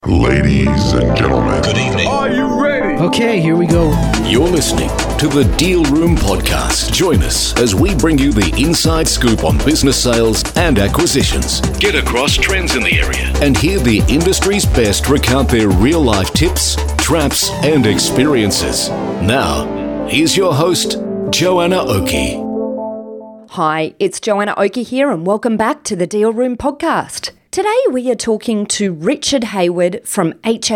Ladies and gentlemen. Good evening. Are you ready? Okay, here we go. You're listening to the Deal Room Podcast. Join us as we bring you the inside scoop on business sales and acquisitions. Get across trends in the area and hear the industry's best recount their real-life tips, traps, and experiences. Now, here's your host, Joanna Oakey. Hi, it's Joanna Oakey here and welcome back to the Deal Room Podcast. Today we are talking to Richard Hayward from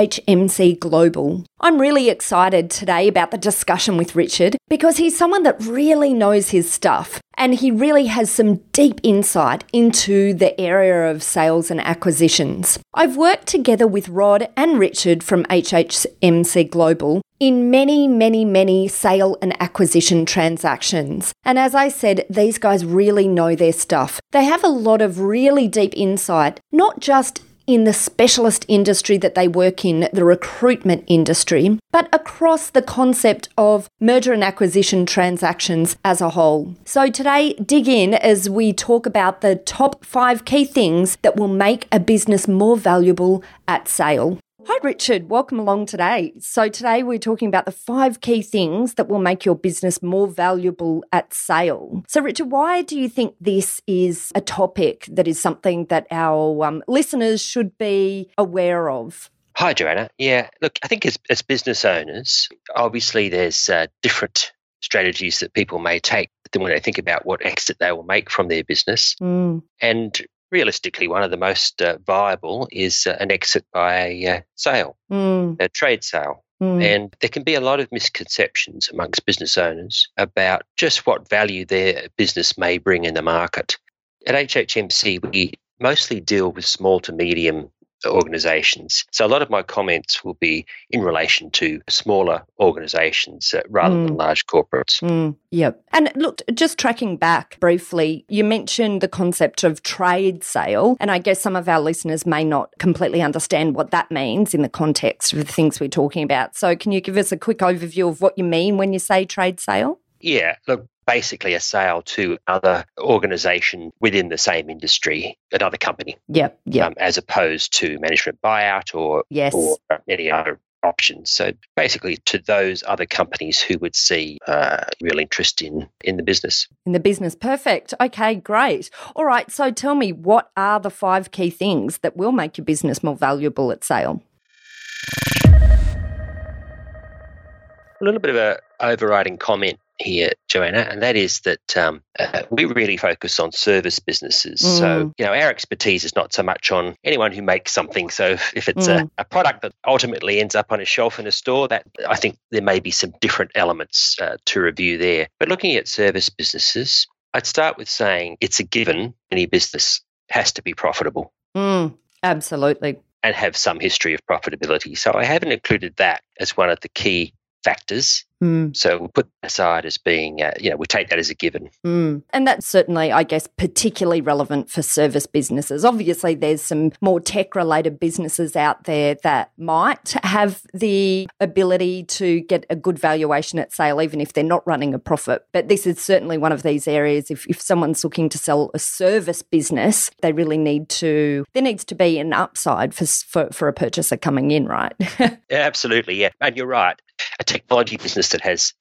HHMC Global. I'm really excited today about the discussion with Richard because he's someone that really knows his stuff and he really has some deep insight into the area of sales and acquisitions. I've worked together with Rod and Richard from HHMC Global in many sale and acquisition transactions. And as I said, these guys really know their stuff. They have a lot of really deep insight, not just in the specialist industry that they work in, the recruitment industry, but across the concept of merger and acquisition transactions as a whole. So today, dig in as we talk about the top 5 key things that will make a business more valuable at sale. Hi, Richard. Welcome along today. So today we're talking about the 5 key things that will make your business more valuable at sale. So, Richard, why do you think this is a topic that is something that our listeners should be aware of? Hi, Joanna. Yeah, look, I think as business owners, obviously there's different strategies that people may take when they think about what exit they will make from their business. And realistically, one of the most viable is an exit by sale, a trade sale. And there can be a lot of misconceptions amongst business owners about just what value their business may bring in the market. At HHMC, we mostly deal with small to medium organisations. So a lot of my comments will be in relation to smaller organisations rather than large corporates. Yep. And look, just tracking back briefly, you mentioned the concept of trade sale, and I guess some of our listeners may not completely understand what that means in the context of the things we're talking about. So can you give us a quick overview of what you mean when you say trade sale? Yeah, look, basically a sale to another organisation within the same industry, another company. Yep. As opposed to management buyout or any other options. So basically to those other companies who would see real interest in the business. In the business. Perfect. Okay, great. All right. So tell me, what are the 5 key things that will make your business more valuable at sale? A little bit of an overriding comment here, Joanna, and that is that we really focus on service businesses. So, our expertise is not so much on anyone who makes something. So if it's a product that ultimately ends up on a shelf in a store, that I think there may be some different elements to review there. But looking at service businesses, I'd start with saying it's a given any business has to be profitable. Absolutely. And have some history of profitability. So I haven't included that as one of the key factors. So we'll put that aside as being, we take that as a given. And that's certainly, I guess, particularly relevant for service businesses. Obviously, there's some more tech-related businesses out there that might have the ability to get a good valuation at sale, even if they're not running a profit. But this is certainly one of these areas. If someone's looking to sell a service business, there needs to be an upside for a purchaser coming in, right? Yeah, absolutely, yeah. And you're right. A technology business that has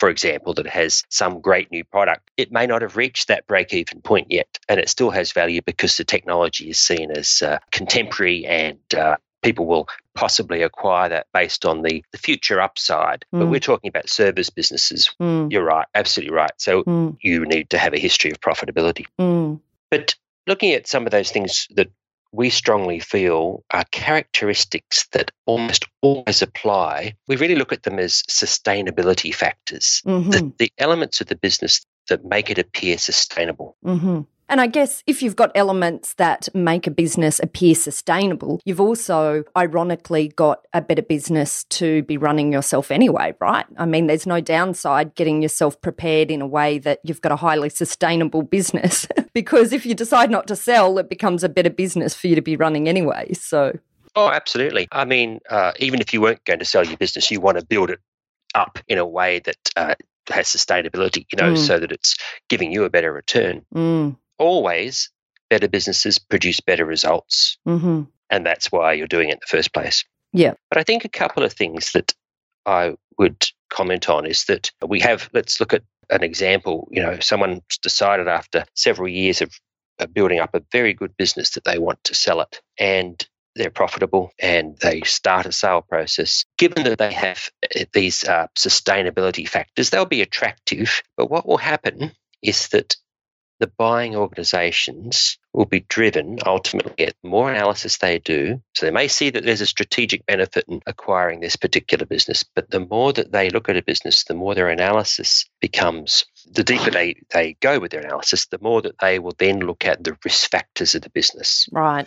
some great new product, it may not have reached that break-even point yet, and it still has value because the technology is seen as contemporary and people will possibly acquire that based on the future upside. But we're talking about service businesses. You're right, absolutely right. So you need to have a history of profitability. But looking at some of those things that we strongly feel are characteristics that almost always apply, we really look at them as sustainability factors, the elements of the business that make it appear sustainable. And I guess if you've got elements that make a business appear sustainable, you've also ironically got a better business to be running yourself anyway, right? I mean, there's no downside getting yourself prepared in a way that you've got a highly sustainable business because if you decide not to sell, it becomes a better business for you to be running anyway. So. Oh, absolutely. I mean, even if you weren't going to sell your business, you want to build it up in a way that has sustainability, so that it's giving you a better return. Always, better businesses produce better results, and that's why you're doing it in the first place. Yeah. But I think a couple of things that I would comment on is that let's look at an example. Someone's decided after several years of building up a very good business that they want to sell it, and they're profitable and they start a sale process. Given that they have these sustainability factors, they'll be attractive. But what will happen is that the buying organisations will be driven ultimately at the more analysis they do. So they may see that there's a strategic benefit in acquiring this particular business, but the more that they look at a business, the more their analysis becomes, the deeper they go with their analysis, the more that they will then look at the risk factors of the business. Right.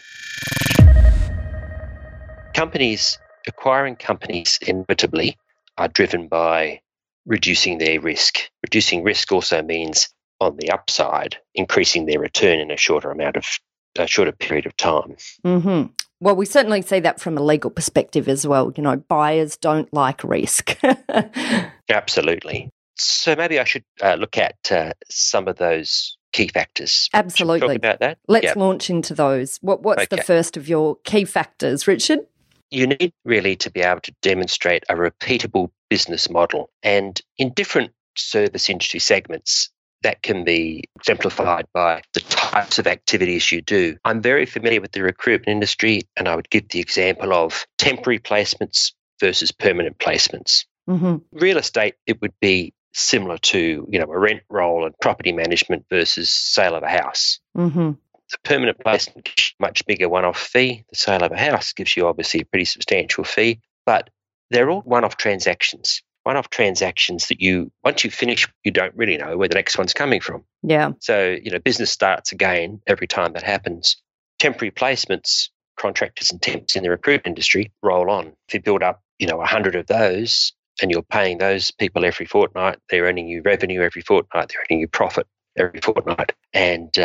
Acquiring companies inevitably are driven by reducing their risk. Reducing risk also means, on the upside, increasing their return in a shorter period of time. Mm-hmm. Well, we certainly see that from a legal perspective as well. Buyers don't like risk. Absolutely. So maybe I should look at some of those key factors. Absolutely. Should we talk about that? Let's launch into those. What's the first of your key factors, Richard? You need really to be able to demonstrate a repeatable business model. And in different service industry segments, that can be exemplified by the types of activities you do. I'm very familiar with the recruitment industry, and I would give the example of temporary placements versus permanent placements. Mm-hmm. Real estate, it would be similar to a rent roll and property management versus sale of a house. Mm-hmm. The permanent placement gives you a much bigger one-off fee. The sale of a house gives you obviously a pretty substantial fee, but they're all one-off transactions. One-off transactions that once you finish, you don't really know where the next one's coming from. Yeah. So, business starts again every time that happens. Temporary placements, contractors and temps in the recruitment industry roll on. If you build up, 100 of those and you're paying those people every fortnight, they're earning you revenue every fortnight, they're earning you profit every fortnight. And,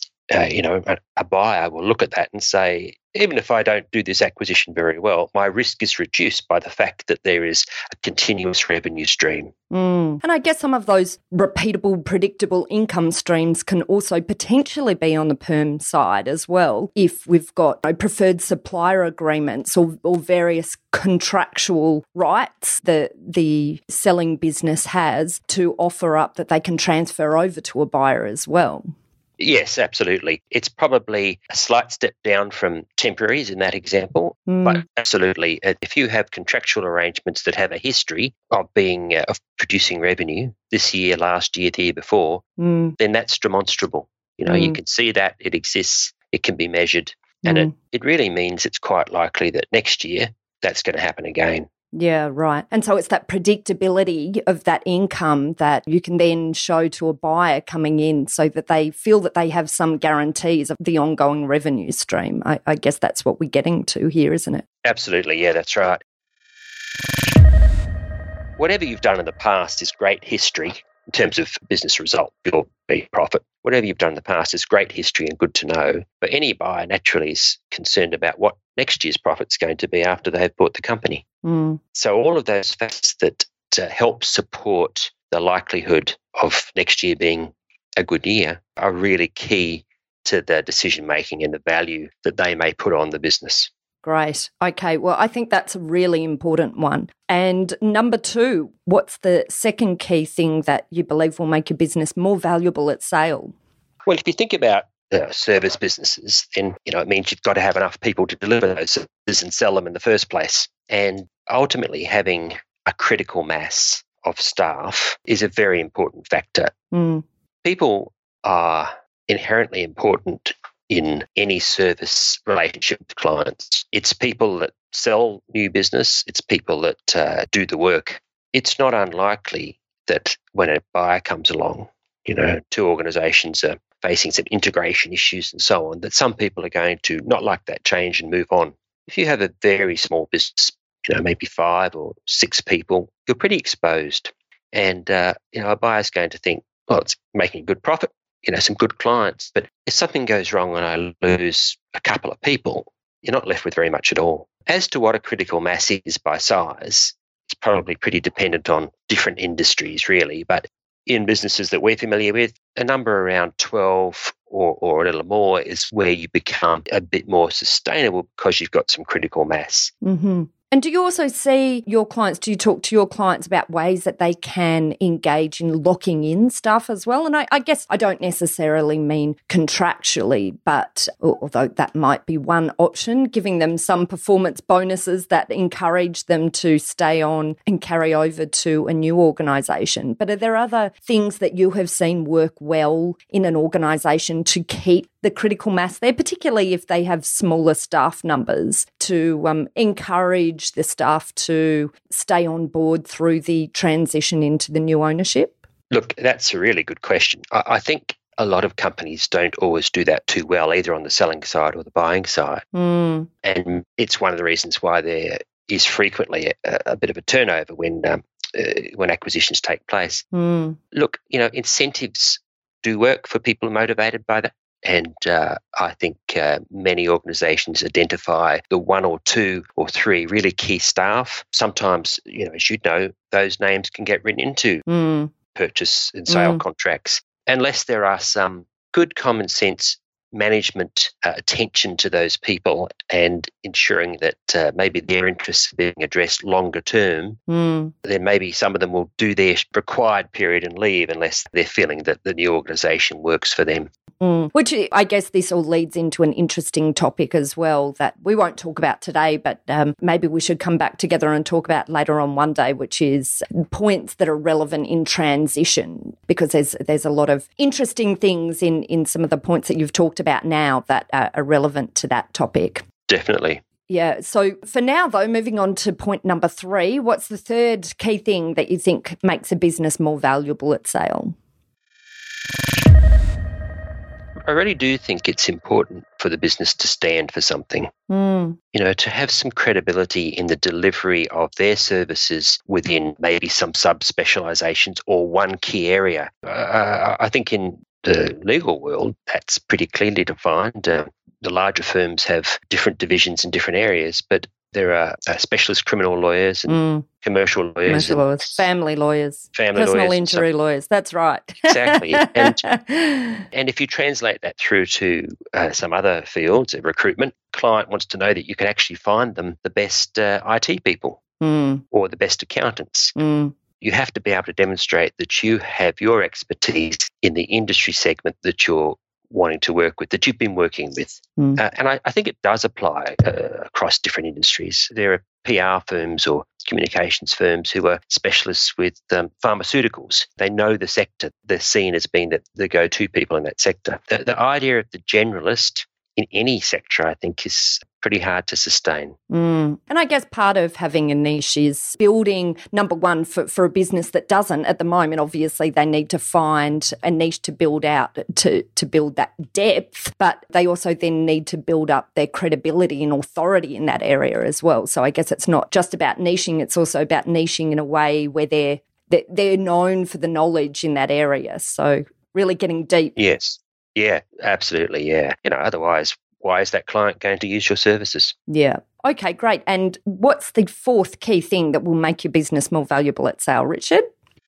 a buyer will look at that and say, even if I don't do this acquisition very well, my risk is reduced by the fact that there is a continuous revenue stream. And I guess some of those repeatable, predictable income streams can also potentially be on the perm side as well, if we've got preferred supplier agreements or various contractual rights that the selling business has to offer up that they can transfer over to a buyer as well. Yes, absolutely. It's probably a slight step down from temporaries in that example, but absolutely. If you have contractual arrangements that have a history of producing revenue this year, last year, the year before, then that's demonstrable. You can see that it exists, it can be measured, and it really means it's quite likely that next year that's going to happen again. Yeah, right. And so it's that predictability of that income that you can then show to a buyer coming in so that they feel that they have some guarantees of the ongoing revenue stream. I guess that's what we're getting to here, isn't it? Absolutely. Yeah, that's right. Whatever you've done in the past is great history in terms of business result, your profit. Whatever you've done in the past is great history and good to know. But any buyer naturally is concerned about what next year's profit's going to be after they've bought the company. So all of those factors that help support the likelihood of next year being a good year are really key to the decision making and the value that they may put on the business. Great. Okay. Well, I think that's a really important one. And number 2, what's the second key thing that you believe will make a business more valuable at sale? Well, if you think about service businesses, then it means you've got to have enough people to deliver those services and sell them in the first place. And ultimately, having a critical mass of staff is a very important factor. People are inherently important in any service relationship with clients. It's people that sell new business. It's people that do the work. It's not unlikely that when a buyer comes along, 2 organisations are facing some integration issues and so on, that some people are going to not like that change and move on. If you have a very small business, maybe 5 or 6 people, you're pretty exposed. And, a buyer's going to think, it's making a good profit, some good clients. But if something goes wrong and I lose a couple of people, you're not left with very much at all. As to what a critical mass is by size, it's probably pretty dependent on different industries, really. But in businesses that we're familiar with, a number around 12 or a little more is where you become a bit more sustainable because you've got some critical mass. And do you also see your clients, do you talk to your clients about ways that they can engage in locking in stuff as well? And I guess I don't necessarily mean contractually, but although that might be one option, giving them some performance bonuses that encourage them to stay on and carry over to a new organisation. But are there other things that you have seen work well in an organisation to keep the critical mass there, particularly if they have smaller staff numbers, to encourage the staff to stay on board through the transition into the new ownership? Look, that's a really good question. I think a lot of companies don't always do that too well, either on the selling side or the buying side. And it's one of the reasons why there is frequently a bit of a turnover when acquisitions take place. Look, incentives do work for people motivated by that. And I think many organisations identify the one or two or three really key staff. Sometimes, as you know, those names can get written into purchase and sale contracts, unless there are some good common sense management attention to those people and ensuring that maybe their interests are being addressed longer term, then maybe some of them will do their required period and leave unless they're feeling that the new organisation works for them. Which I guess this all leads into an interesting topic as well that we won't talk about today, but maybe we should come back together and talk about later on one day, which is points that are relevant in transition, because there's a lot of interesting things in some of the points that you've talked about now that are relevant to that topic. Definitely. Yeah. So for now, though, moving on to point number 3, what's the third key thing that you think makes a business more valuable at sale? I really do think it's important for the business to stand for something, to have some credibility in the delivery of their services within maybe some sub-specializations or one key area. I think in the legal world, that's pretty clearly defined. The larger firms have different divisions in different areas, but there are specialist criminal lawyers and commercial lawyers. Family lawyers. Personal lawyers, injury lawyers. That's right. Exactly. And if you translate that through to some other fields, recruitment, client wants to know that you can actually find them the best IT people or the best accountants. You have to be able to demonstrate that you have your expertise in the industry segment that you're wanting to work with, that you've been working with. And I think it does apply across different industries. There are PR firms or communications firms who are specialists with pharmaceuticals. They know the sector. They're seen as being the go-to people in that sector. The idea of the generalist in any sector, I think, is pretty hard to sustain. And I guess part of having a niche is building, number one, for a business that doesn't at the moment, obviously they need to find a niche to build out, to build that depth, but they also then need to build up their credibility and authority in that area as well. So I guess it's not just about niching, it's also about niching in a way where they're known for the knowledge in that area. So really getting deep. Yes. Yeah, absolutely. Yeah. Otherwise, why is that client going to use your services? Yeah. Okay, great. And what's the fourth key thing that will make your business more valuable at sale, Richard?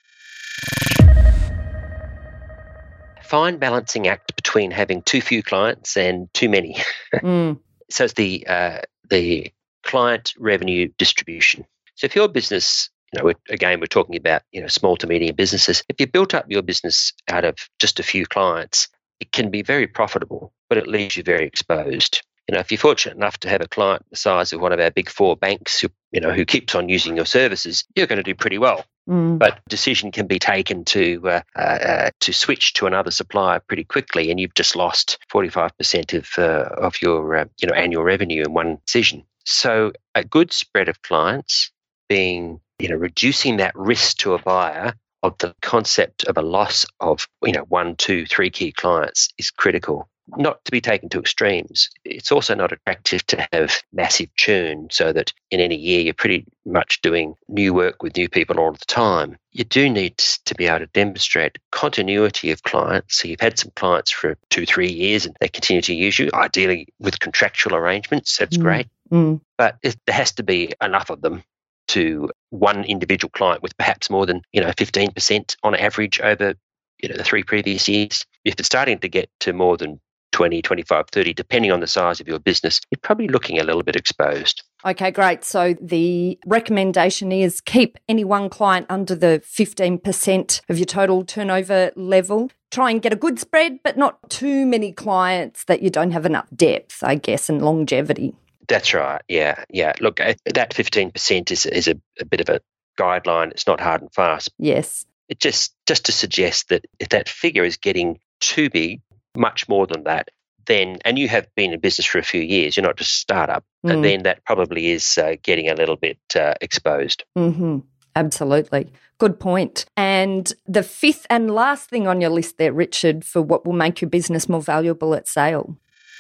Fine balancing act between having too few clients and too many. So it's the client revenue distribution. So if your business, we're talking about, small to medium businesses. If you built up your business out of just a few clients, it can be very profitable, but it leaves you very exposed. If you're fortunate enough to have a client the size of one of our big 4 banks, who keeps on using your services, you're going to do pretty well. But decision can be taken to switch to another supplier pretty quickly, and you've just lost 45% of your annual revenue in one decision. So a good spread of clients, being reducing that risk to a buyer of the concept of a loss of 1, 2, 3 key clients is critical. Not to be taken to extremes. It's also not attractive to have massive churn so that in any year you're pretty much doing new work with new people all the time. You do need to be able to demonstrate continuity of clients. So you've had some clients for 2, 3 years and they continue to use you, ideally with contractual arrangements. That's great. But there has to be enough of them to one individual client with perhaps more than 15% on average over the 3 previous years. If it's starting to get to more than 20, 25, 30, depending on the size of your business, you're probably looking a little bit exposed. Okay, great. So the recommendation is keep any one client under the 15% of your total turnover level. Try and get a good spread, but not too many clients that you don't have enough depth, I guess, and longevity. That's right. Yeah. Look, that 15% is a bit of a guideline. It's not hard and fast. Yes. It just to suggest that if that figure is getting too big, much more than that, then, and you have been in business for a few years, you're not just a startup, and then that probably is getting a little bit exposed. Mm-hmm. Absolutely. Good point. And the fifth and last thing on your list there, Richard, for what will make your business more valuable at sale.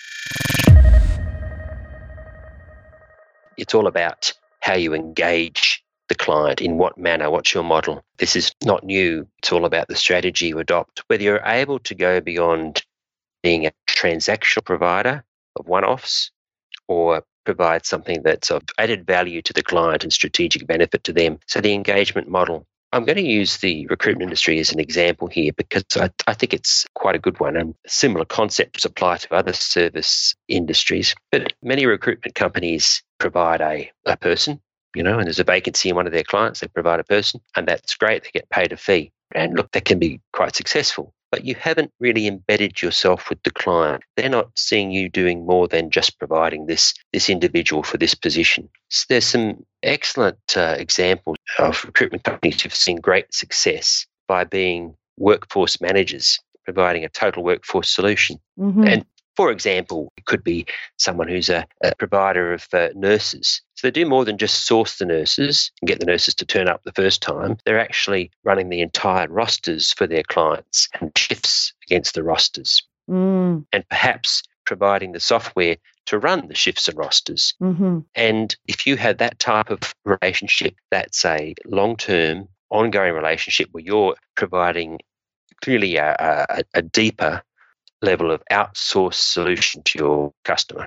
It's all about how you engage the client, in what manner, what's your model. This is not new. It's all about the strategy you adopt. Whether you're able to go beyond being a transactional provider of one-offs or provide something that's of added value to the client and strategic benefit to them. So the engagement model. I'm going to use the recruitment industry as an example here because I think it's quite a good one, and similar concepts apply to other service industries. But many recruitment companies provide a person, and there's a vacancy in one of their clients, they provide a person, and that's great. They get paid a fee. And look, that can be quite successful. But you haven't really embedded yourself with the client. They're not seeing you doing more than just providing this individual for this position. So there's some excellent examples of recruitment companies who've seen great success by being workforce managers, providing a total workforce solution. Mm-hmm. And for example, it could be someone who's a provider of nurses. So they do more than just source the nurses and get the nurses to turn up the first time. They're actually running the entire rosters for their clients and shifts against the rosters. And perhaps providing the software to run the shifts and rosters. Mm-hmm. And if you have that type of relationship, that's a long-term, ongoing relationship where you're providing clearly a deeper level of outsourced solution to your customer.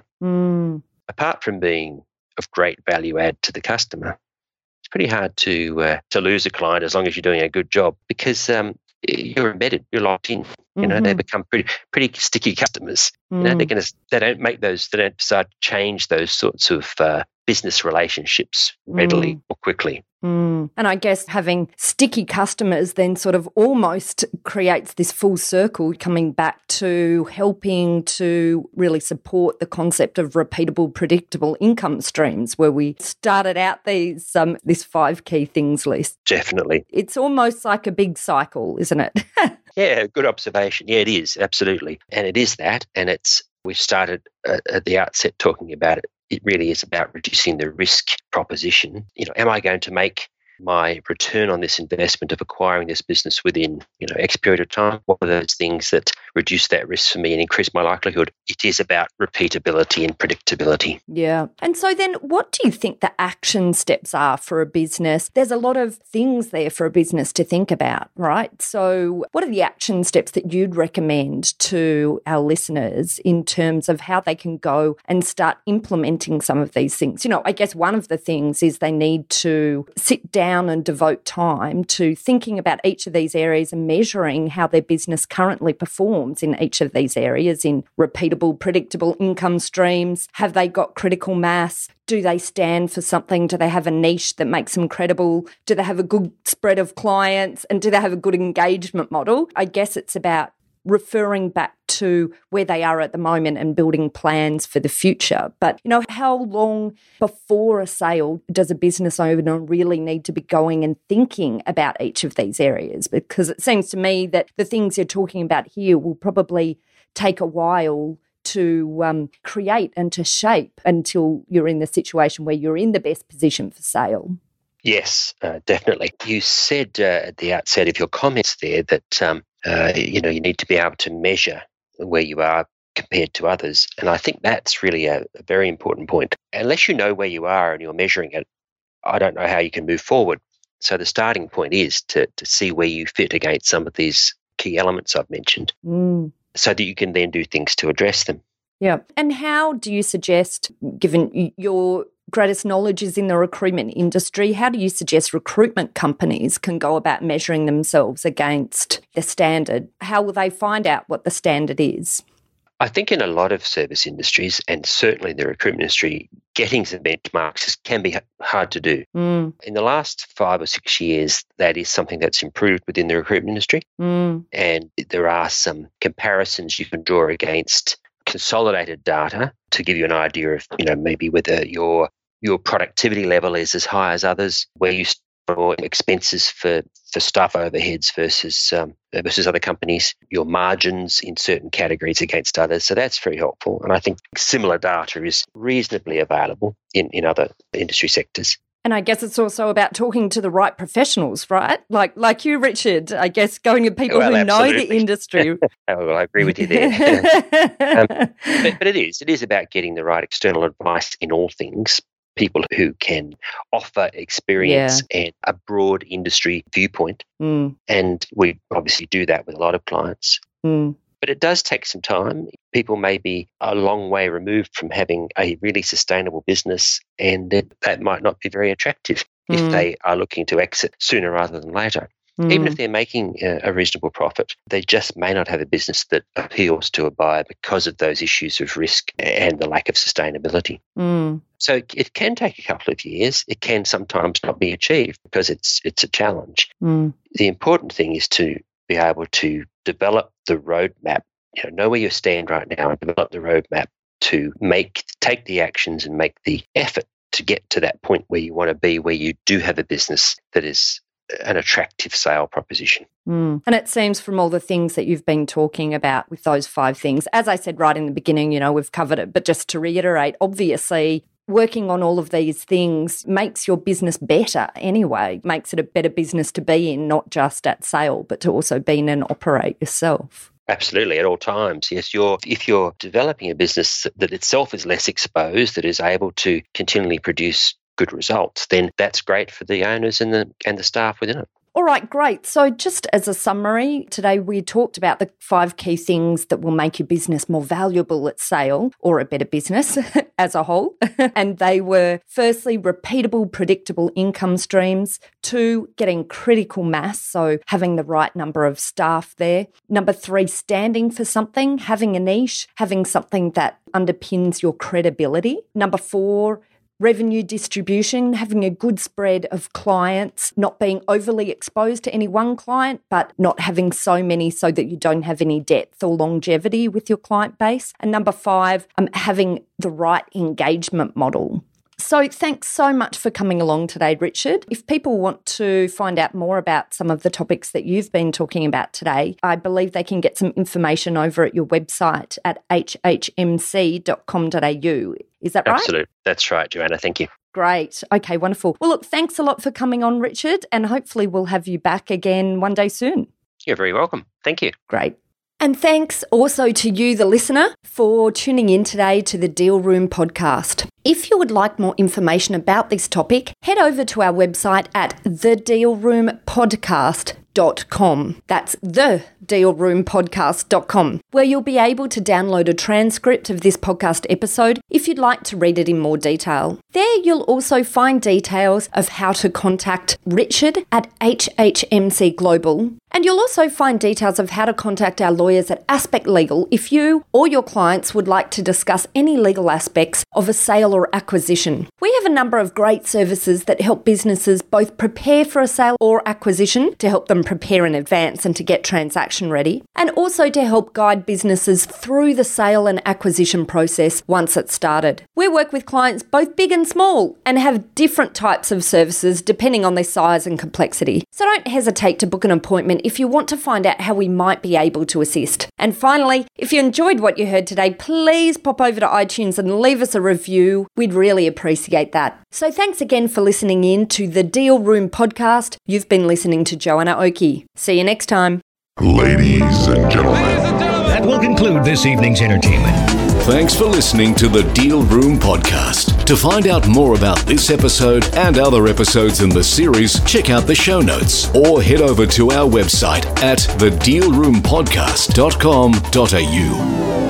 Apart from being of great value add to the customer, it's pretty hard to lose a client as long as you're doing a good job because you're embedded, you're locked in. They become pretty sticky customers. They don't decide to change those sorts of business relationships readily or quickly. And I guess having sticky customers then sort of almost creates this full circle coming back to helping to really support the concept of repeatable, predictable income streams where we started out this 5 key things list. Definitely. It's almost like a big cycle, isn't it? Yeah, good observation. Yeah, it is, absolutely. And it is that. And we started at the outset talking about it. It really is about reducing the risk proposition. Am I going to make my return on this investment of acquiring this business within, X period of time? What are those things that reduce that risk for me and increase my likelihood? It is about repeatability and predictability. Yeah. And so then what do you think the action steps are for a business? There's a lot of things there for a business to think about, right? So what are the action steps that you'd recommend to our listeners in terms of how they can go and start implementing some of these things? I guess one of the things is they need to sit down and devote time to thinking about each of these areas and measuring how their business currently performs in each of these areas in repeatable, predictable income streams. Have they got critical mass? Do they stand for something? Do they have a niche that makes them credible? Do they have a good spread of clients? And do they have a good engagement model? I guess it's about referring back to where they are at the moment and building plans for the future. But, how long before a sale does a business owner really need to be going and thinking about each of these areas? Because it seems to me that the things you're talking about here will probably take a while to create and to shape until you're in the situation where you're in the best position for sale. Yes, definitely. You said at the outset of your comments there that you need to be able to measure where you are compared to others. And I think that's really a very important point. Unless you know where you are and you're measuring it, I don't know how you can move forward. So the starting point is to see where you fit against some of these key elements I've mentioned so that you can then do things to address them. Yeah. And how do you suggest, given your greatest knowledge is in the recruitment industry, how do you suggest recruitment companies can go about measuring themselves against the standard? How will they find out what the standard is? I think in a lot of service industries, and certainly the recruitment industry, getting some benchmarks can be hard to do. In the last 5 or 6 years, that is something that's improved within the recruitment industry. And there are some comparisons you can draw against consolidated data to give you an idea of, maybe whether your productivity level is as high as others, where you store expenses for staff overheads versus other companies, your margins in certain categories against others. So that's very helpful. And I think similar data is reasonably available in other industry sectors. And I guess it's also about talking to the right professionals, right? Like you, Richard, I guess going to people who know the industry. I agree with you there. But it is about getting the right external advice in all things. People who can offer experience and a broad industry viewpoint. And we obviously do that with a lot of clients. But it does take some time. People may be a long way removed from having a really sustainable business, and that might not be very attractive if they are looking to exit sooner rather than later. Even if they're making a reasonable profit, they just may not have a business that appeals to a buyer because of those issues of risk and the lack of sustainability. So it can take a couple of years. It can sometimes not be achieved because it's a challenge. The important thing is to be able to develop the roadmap, know where you stand right now and develop the roadmap to take the actions and make the effort to get to that point where you want to be, where you do have a business that is an attractive sale proposition. And it seems from all the things that you've been talking about with those 5 things, as I said right in the beginning, we've covered it, but just to reiterate, obviously, working on all of these things makes your business better anyway, makes it a better business to be in, not just at sale, but to also be in and operate yourself. Absolutely, at all times. Yes, if you're developing a business that itself is less exposed, that is able to continually produce good results, then that's great for the owners and the staff within it. All right, great. So just as a summary, today we talked about the 5 key things that will make your business more valuable at sale, or a better business as a whole. And they were, firstly, repeatable, predictable income streams. 2, getting critical mass, so having the right number of staff there. Number 3, standing for something, having a niche, having something that underpins your credibility. Number 4, revenue distribution, having a good spread of clients, not being overly exposed to any one client, but not having so many so that you don't have any depth or longevity with your client base. And number 5, having the right engagement model. So thanks so much for coming along today, Richard. If people want to find out more about some of the topics that you've been talking about today, I believe they can get some information over at your website at hhmc.com.au. Is that right? Absolutely. That's right, Joanna. Thank you. Great. Okay, wonderful. Well, look, thanks a lot for coming on, Richard, and hopefully we'll have you back again one day soon. You're very welcome. Thank you. Great. And thanks also to you, the listener, for tuning in today to the Deal Room podcast. If you would like more information about this topic, head over to our website at thedealroompodcast.com. That's thedealroompodcast.com, where you'll be able to download a transcript of this podcast episode if you'd like to read it in more detail. There you'll also find details of how to contact Richard at HHMC Global, and you'll also find details of how to contact our lawyers at Aspect Legal if you or your clients would like to discuss any legal aspects of a sale or acquisition. We have a number of great services that help businesses both prepare for a sale or acquisition, to help them prepare in advance and to get transaction ready, and also to help guide businesses through the sale and acquisition process once it's started. We work with clients both big and small and have different types of services depending on their size and complexity. So don't hesitate to book an appointment if you want to find out how we might be able to assist. And finally, if you enjoyed what you heard today, please pop over to iTunes and leave us a review. We'd really appreciate that. So thanks again for listening in to the Deal Room podcast. You've been listening to Joanna Oakey. See you next time. Ladies and gentlemen. That will conclude this evening's entertainment. Thanks for listening to the Deal Room podcast. To find out more about this episode and other episodes in the series, check out the show notes or head over to our website at thedealroompodcast.com.au.